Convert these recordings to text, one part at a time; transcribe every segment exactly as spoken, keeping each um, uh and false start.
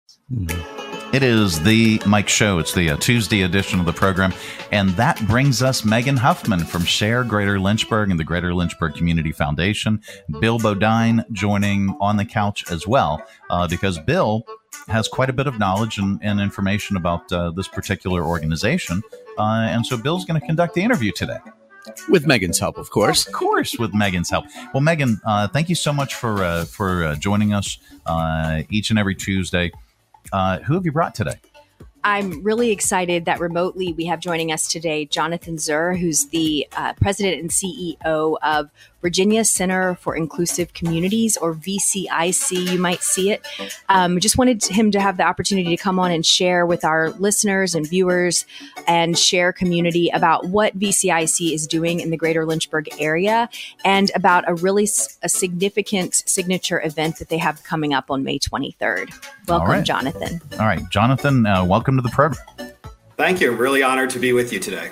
It is the Mike Show. It's the uh, Tuesday edition of the program. And that brings us Megan Huffman from Share Greater Lynchburg and the Greater Lynchburg Community Foundation. Bill Bodine joining on the couch as well, uh, because Bill has quite a bit of knowledge and, and information about uh, this particular organization. Uh, and so Bill's going to conduct the interview today. With Megan's help, of course. Of course, with Megan's help. Well, Megan, uh, thank you so much for, uh, for uh, joining us uh, each and every Tuesday. Uh, who have you brought today? I'm really excited that remotely we have joining us today Jonathan Zur, who's the uh, president and C E O of Virginia Center for Inclusive Communities, or V C I C, you might see it. Um, just wanted him to have the opportunity to come on and share with our listeners and viewers and share community about what V C I C is doing in the greater Lynchburg area and about a really s- a significant signature event that they have coming up on May twenty-third. Welcome, right. Jonathan. All right, Jonathan, uh, welcome to the program. Thank you. I'm really honored to be with you today.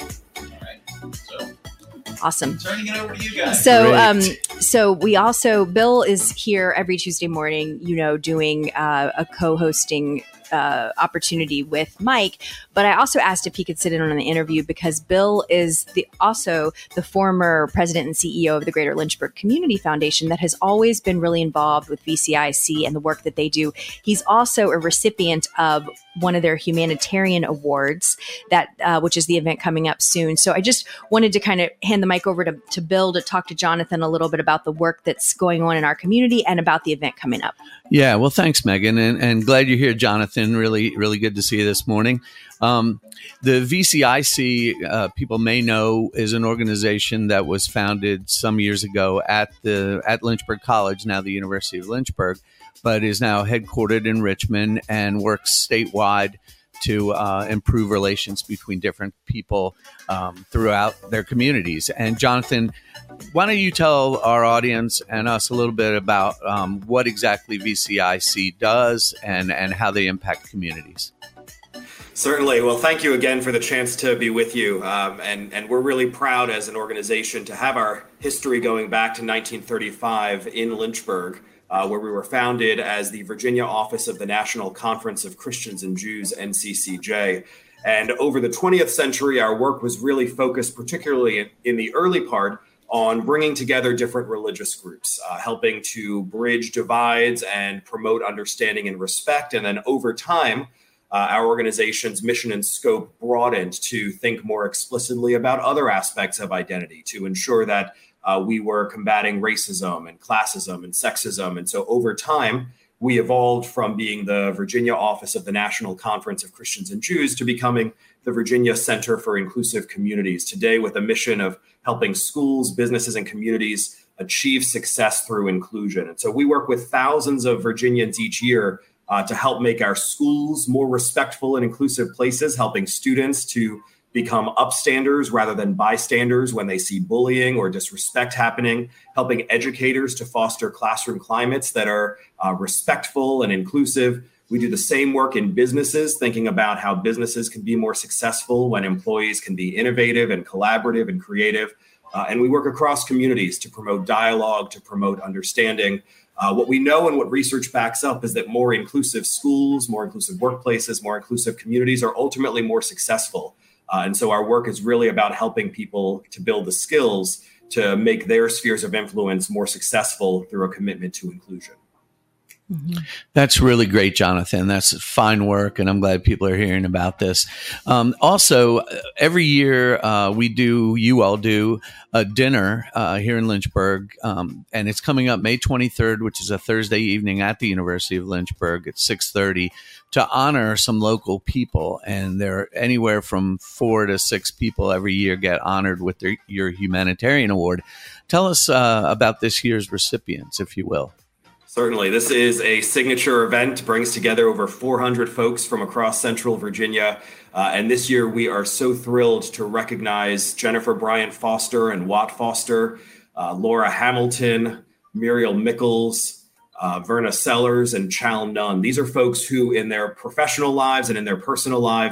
Awesome. Turning it over to you guys. So, um, so we also, Bill is here every Tuesday morning, you know, doing uh, a co-hosting uh, opportunity with Mike. But I also asked if he could sit in on the interview because Bill is the also the former president and C E O of the Greater Lynchburg Community Foundation that has always been really involved with V C I C and the work that they do. He's also a recipient of one of their humanitarian awards, that uh, which is the event coming up soon. So I just wanted to kind of hand the mic over to, to Bill to talk to Jonathan a little bit about the work that's going on in our community and about the event coming up. Yeah, well, thanks, Megan, and, and glad you're here, Jonathan. Really, really good to see you this morning. Um, the V C I C, uh, people may know, is an organization that was founded some years ago at the at Lynchburg College, now the University of Lynchburg, but is now headquartered in Richmond and works statewide to uh, improve relations between different people um, throughout their communities. And Jonathan, why don't you tell our audience and us a little bit about um, what exactly V C I C does and, and how they impact communities? Certainly. Well, thank you again for the chance to be with you. Um, and, and we're really proud as an organization to have our history going back to nineteen thirty-five in Lynchburg, uh, where we were founded as the Virginia office of the National Conference of Christians and Jews, N C C J. And over the twentieth century, our work was really focused, particularly in, in the early part, on bringing together different religious groups, uh, helping to bridge divides and promote understanding and respect. And then over time, Uh, our organization's mission and scope broadened to think more explicitly about other aspects of identity to ensure that uh, we were combating racism and classism and sexism. And so over time, we evolved from being the Virginia office of the National Conference of Christians and Jews to becoming the Virginia Center for Inclusive Communities, today with a mission of helping schools, businesses, and communities achieve success through inclusion. And so we work with thousands of Virginians each year Uh, to help make our schools more respectful and inclusive places, helping students to become upstanders rather than bystanders when they see bullying or disrespect happening, helping educators to foster classroom climates that are uh, respectful and inclusive. We do the same work in businesses, thinking about how businesses can be more successful when employees can be innovative and collaborative and creative. Uh, and we work across communities to promote dialogue, to promote understanding. Uh, what we know and what research backs up is that more inclusive schools, more inclusive workplaces, more inclusive communities are ultimately more successful. Uh, and so our work is really about helping people to build the skills to make their spheres of influence more successful through a commitment to inclusion. Mm-hmm. That's really great, Jonathan. That's fine work, and I'm glad people are hearing about this. Um, also, every year uh, we do, you all do, a dinner uh, here in Lynchburg, um, and it's coming up May twenty-third, which is a Thursday evening at the University of Lynchburg at six thirty to honor some local people. And there are anywhere from four to six people every year get honored with their, your humanitarian award. Tell us uh, about this year's recipients, if you will. Certainly. This is a signature event, brings together over four hundred folks from across Central Virginia. Uh, and this year we are so thrilled to recognize Jennifer Bryant Foster and Watt Foster, uh, Laura Hamilton, Muriel Mickles, uh, Verna Sellers, and Chal Nunn. These are folks who in their professional lives and in their personal lives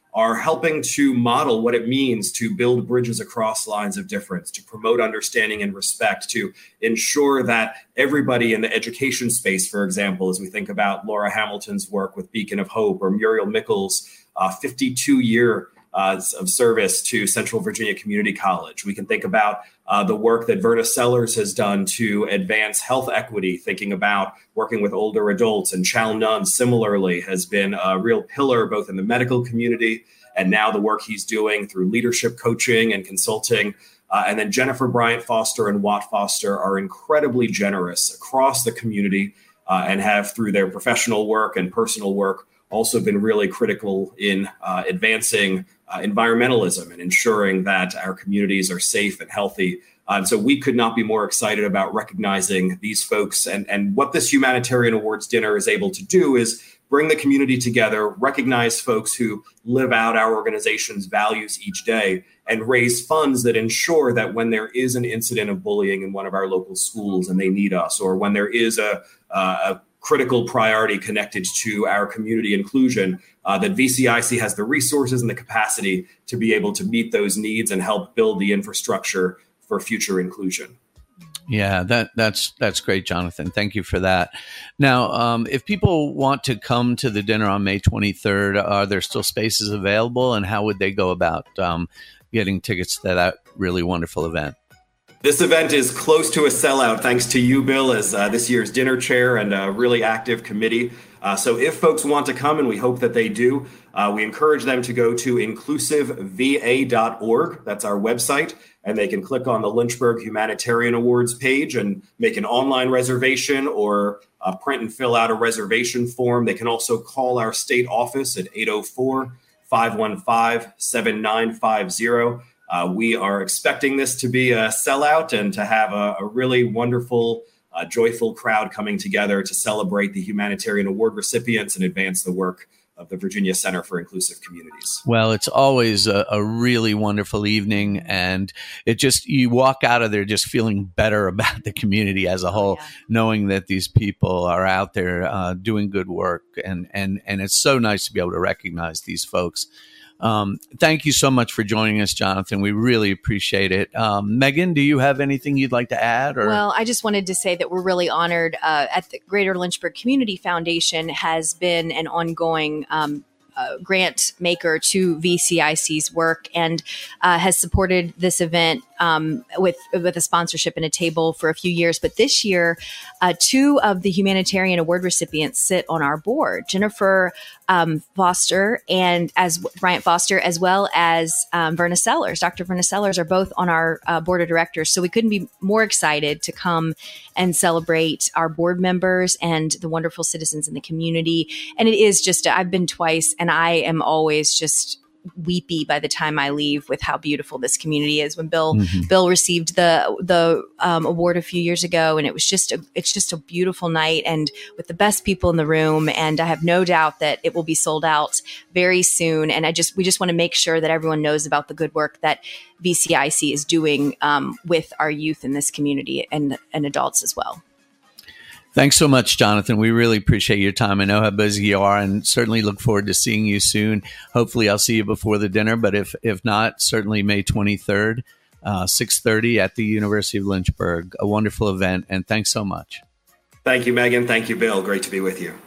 are helping to model what it means to build bridges across lines of difference, to promote understanding and respect, to ensure that everybody in the education space, for example, as we think about Laura Hamilton's work with Beacon of Hope, or Muriel Mickles' uh, fifty-two year uh, of service to Central Virginia Community College. We can think about uh, the work that Verna Sellers has done to advance health equity, thinking about working with older adults. And Chow Nunn, similarly, has been a real pillar both in the medical community and now the work he's doing through leadership coaching and consulting. Uh, and then Jennifer Bryant Foster and Watt Foster are incredibly generous across the community uh, and have, through their professional work and personal work, also been really critical in uh, advancing uh, environmentalism and ensuring that our communities are safe and healthy. Uh, and so we could not be more excited about recognizing these folks. And, and what this Humanitarian Awards Dinner is able to do is bring the community together, recognize folks who live out our organization's values each day, and raise funds that ensure that when there is an incident of bullying in one of our local schools and they need us, or when there is a, uh, a critical priority connected to our community inclusion, uh, that V C I C has the resources and the capacity to be able to meet those needs and help build the infrastructure for future inclusion. Yeah, that that's that's great, Jonathan. Thank you for that. Now, um, if people want to come to the dinner on May twenty-third, are there still spaces available, and how would they go about um, getting tickets to that really wonderful event? This event is close to a sellout, thanks to you, Bill, as uh, this year's dinner chair and a really active committee. Uh, so if folks want to come, and we hope that they do, uh, we encourage them to go to inclusive v a dot org. That's our website. And they can click on the Lynchburg Humanitarian Awards page and make an online reservation or uh, print and fill out a reservation form. They can also call our state office at eight oh four, five one five, seven nine five zero. Uh, we are expecting this to be a sellout and to have a, a really wonderful, uh, joyful crowd coming together to celebrate the Humanitarian Award recipients and advance the work of the Virginia Center for Inclusive Communities. Well, it's always a, a really wonderful evening, and it just, you walk out of there just feeling better about the community as a whole, oh, yeah. knowing that these people are out there uh, doing good work, and and and it's so nice to be able to recognize these folks. Um, thank you so much for joining us, Jonathan. We really appreciate it. Um, Megan, do you have anything you'd like to add? Or? Well, I just wanted to say that we're really honored uh, at the Greater Lynchburg Community Foundation has been an ongoing um, uh, grant maker to V C I C's work and uh, has supported this event um, with with a sponsorship and a table for a few years. But this year, uh, two of the Humanitarian Award recipients sit on our board, Jennifer um, Foster and as Bryant Foster, as well as um, Verna Sellers. Doctor Verna Sellers are both on our uh, board of directors. So we couldn't be more excited to come and celebrate our board members and the wonderful citizens in the community. And it is just, I've been twice, and I am always just weepy by the time I leave with how beautiful this community is. When Bill mm-hmm. Bill received the the um, award a few years ago, and it was just a, it's just a beautiful night, and with the best people in the room. And I have no doubt that it will be sold out very soon. And I just we just want to make sure that everyone knows about the good work that V C I C is doing um, with our youth in this community and and adults as well. Thanks so much, Jonathan. We really appreciate your time. I know how busy you are, and certainly look forward to seeing you soon. Hopefully I'll see you before the dinner, but if if not, certainly May twenty-third, uh, six thirty at the University of Lynchburg. A wonderful event, and thanks so much. Thank you, Megan. Thank you, Bill. Great to be with you.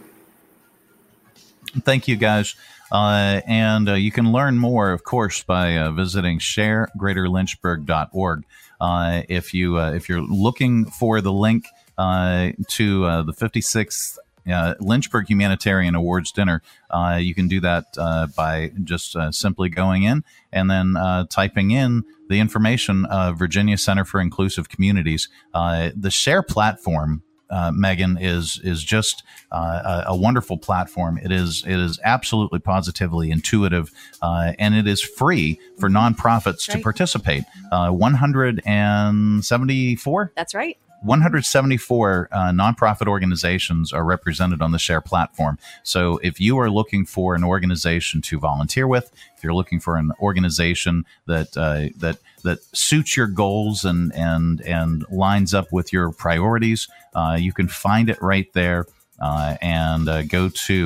Thank you, guys. Uh, and uh, you can learn more, of course, by uh, visiting share greater lynchburg dot org. Uh, if you uh, if you're looking for the link uh, to uh, the fifty-sixth uh, Lynchburg Humanitarian Awards Dinner, uh, you can do that uh, by just uh, simply going in and then uh, typing in the information of Virginia Center for Inclusive Communities. Uh, the Share platform, Uh, Megan, is is just uh, a, a wonderful platform. It is it is absolutely positively intuitive, uh, and it is free for nonprofits right. to participate. Uh, one hundred seventy-four That's right. one hundred seventy-four uh, nonprofit organizations are represented on the Share platform. So if you are looking for an organization to volunteer with, if you're looking for an organization that uh, that that suits your goals and and and lines up with your priorities, uh, you can find it right there uh, and uh, go to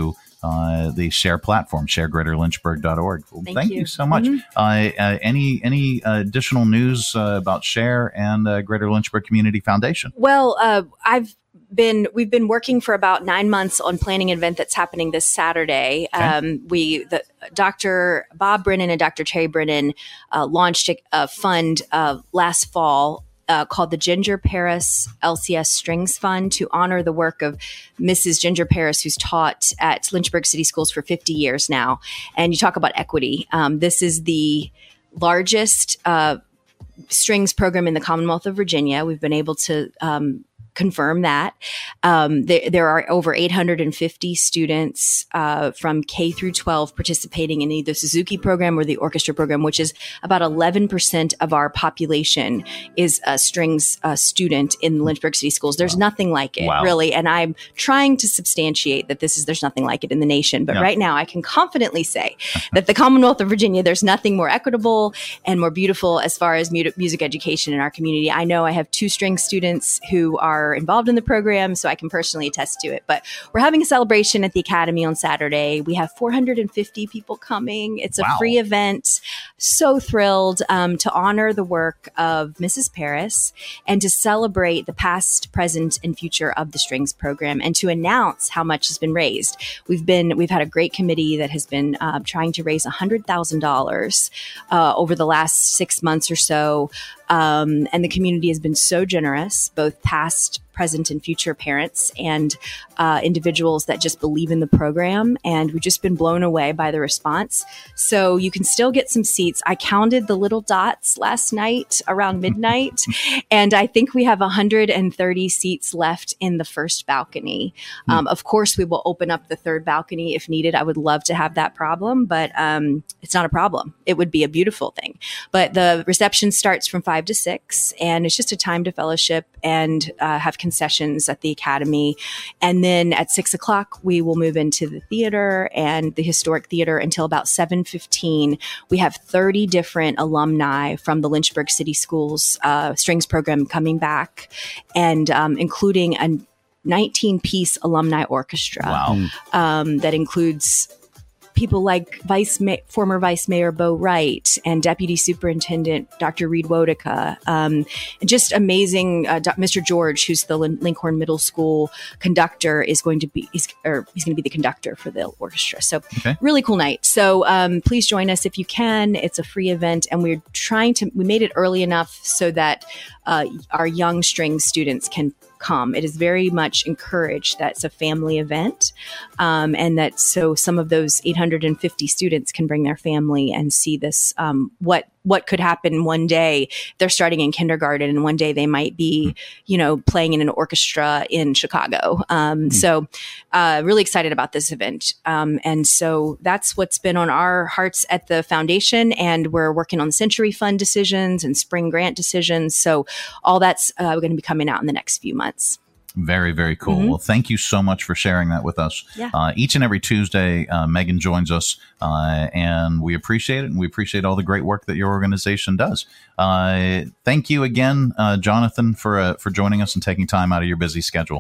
uh, the Share platform, share greater lynchburg dot org. Well, thank, thank you. you so much. Mm-hmm. uh, uh, any any uh, additional news uh, about Share and uh, Greater Lynchburg Community Foundation? Well, uh, I've been we've been working for about nine months on planning an event that's happening this Saturday. Okay. Um, we the Doctor Bob Brennan and Doctor Terry Brennan uh, launched a, a fund uh, last fall uh, called the Ginger Paris L C S Strings Fund to honor the work of Missus Ginger Paris, who's taught at Lynchburg City Schools for fifty years now. And you talk about equity. Um, this is the largest uh, strings program in the Commonwealth of Virginia. We've been able to um, confirm that. Um, there, there are over eight hundred fifty students uh, from K through twelve participating in either the Suzuki program or the orchestra program, which is about eleven percent of our population is a strings uh, student in Lynchburg City Schools. There's wow. nothing like it, wow. really. And I'm trying to substantiate that this is, there's nothing like it in the nation. But yeah. right now I can confidently say that the Commonwealth of Virginia, there's nothing more equitable and more beautiful as far as mu- music education in our community. I know I have two string students who are involved in the program, so I can personally attest to it. But we're having a celebration at the Academy on Saturday. We have four hundred fifty people coming. It's a wow. free event. So thrilled um, to honor the work of Missus Paris and to celebrate the past, present, and future of the strings program, and to announce how much has been raised. We've been we've had a great committee that has been uh, trying to raise one hundred thousand dollars uh, over the last six months or so. Um, and the community has been so generous, both past, present, and future parents and uh, individuals that just believe in the program. And we've just been blown away by the response. So you can still get some seats. I counted the little dots last night around midnight, and I think we have one hundred thirty seats left in the first balcony. Um, of course, we will open up the third balcony if needed. I would love to have that problem, but um, it's not a problem. It would be a beautiful thing. But the reception starts from five to six, and it's just a time to fellowship and uh, have concessions at the Academy. And then at six o'clock, we will move into the theater and the historic theater until about seven fifteen. We have thirty different alumni from the Lynchburg City Schools uh, strings program coming back, and um, including a nineteen-piece alumni orchestra. Wow. um, that includes people like Vice Ma- former Vice Mayor Bo Wright and Deputy Superintendent Doctor Reed Wodeka. Um, and just amazing. Uh, Mister George, who's the Lin- Lincoln Middle School conductor, is going to be he's, or he's going to be the conductor for the orchestra. So okay. really cool night. So um, please join us if you can. It's a free event, and we're trying to we made it early enough so that uh, our young string students can come. It is very much encouraged that it's a family event, um, and that so some of those eight hundred fifty students can bring their family and see this, um, what what could happen one day. They're starting in kindergarten, and one day they might be, you know, playing in an orchestra in Chicago. Um, mm-hmm. So uh, really excited about this event. Um, and so that's what's been on our hearts at the foundation. And we're working on the Century Fund decisions and spring grant decisions. So all that's uh, going to be coming out in the next few months. Very, very cool. Mm-hmm. Well, thank you so much for sharing that with us. Yeah. Uh, each and every Tuesday, uh, Megan joins us, uh, and we appreciate it, and we appreciate all the great work that your organization does. Uh, thank you again, uh, Jonathan, for uh, for joining us and taking time out of your busy schedule.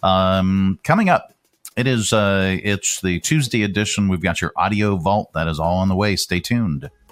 Um, coming up, it is uh, it's the Tuesday edition. We've got your audio vault. That is all on the way. Stay tuned.